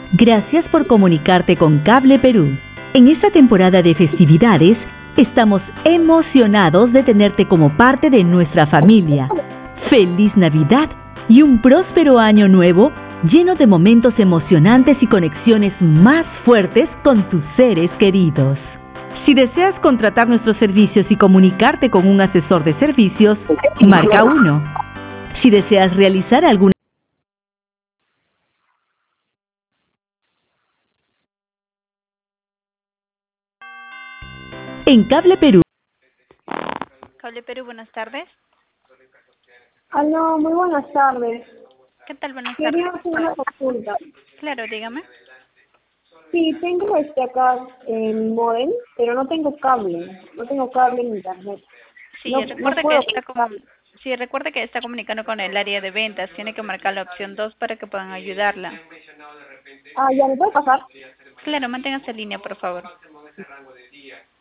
Gracias por comunicarte con Cable Perú. En esta temporada de festividades, estamos emocionados de tenerte como parte de nuestra familia. ¡Feliz Navidad y un próspero año nuevo lleno de momentos emocionantes y conexiones más fuertes con tus seres queridos! Si deseas contratar nuestros servicios y comunicarte con un asesor de servicios, marca 1. Si deseas realizar alguna en Cable Perú. Cable Perú, buenas tardes. Aló, muy buenas tardes. ¿Qué tal? Buenas Quería tardes. hacer una consulta. Claro, dígame. Sí, tengo acá el modem, pero no tengo cable. No tengo cable ni internet. Sí, No recuerde que puedo está sí, recuerde que está comunicando con el área de ventas. Tiene que marcar la opción 2 para que puedan ayudarla. Ah, ya, ¿me puede pasar? Claro, manténgase en línea, por favor.